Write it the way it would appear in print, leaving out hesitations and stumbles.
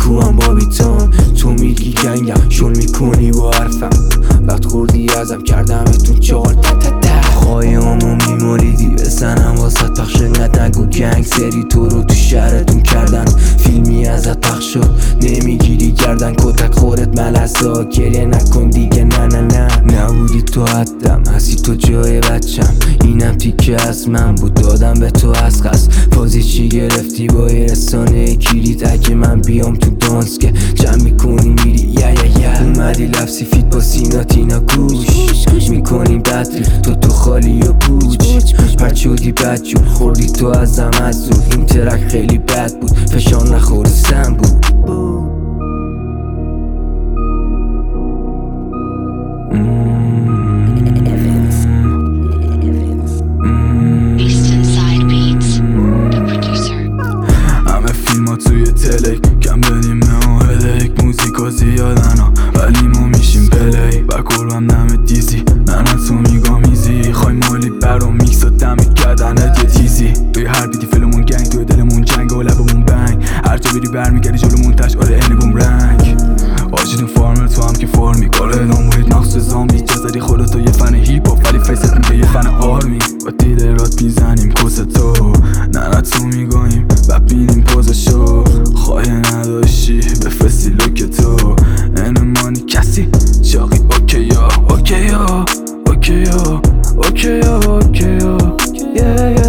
کوام با بیتون، تو میگی گنگم شل میکنی با حرفم، وقت خوردی ازم کردمتون چهار خواهیامو میمالیدی بزنم واسط پخش انقدر نگو گنگ سری تو رو تو شهرتون کردن، فیلمی ازت پخش شد نمیگیری گردن، کتک خورت ملسا گریه نکن دیگه نه نه نه، نبودی تو حدم هستی تو جای بچم، اینم تیکه از من بود دادم به تو از خست، بازی چی گرفتی با یه رسانه کلید، اگه من بیام تو دانس که جمع میکنی میری یا اومدی لفظی فیت با سینا تینا گوش میکنیم بدری تو خالی و پوچ پرچودی بدجور خوردی تو ازم از زود، این ترک خیلی بد بود فشار نخوری سم بود. همه فیلم ها توی تلک کم بریم و هدک، موزیکا زیادن ها ولی ما میشیم پلی و کلبم نمه دیزی نه تو میگامیزی خواهی مالی برام میکس و دمی کردنت یه تیزی، توی هر بیدی فیلمون گنگ توی دلمون جنگ و لبمون بنگ، هر جا بری برمیگردی جلومون تش آره اینه بوم رنگ، واجدون فارمر تو هم که فارمی کار ادام محیط نقص زامبی جزدی خودتو یه فن هیپ هاپ ولی فیست میگه یه فن آرمی، با دیلرات میزنیم کس تو نه تو میگاهیم و بینیم پوزشو، خواهی نداشتی بفرستی لوک تو انمانی کسی چاقی اوکی یا اوکی یا اوکی یا اوکی یا اوکی یا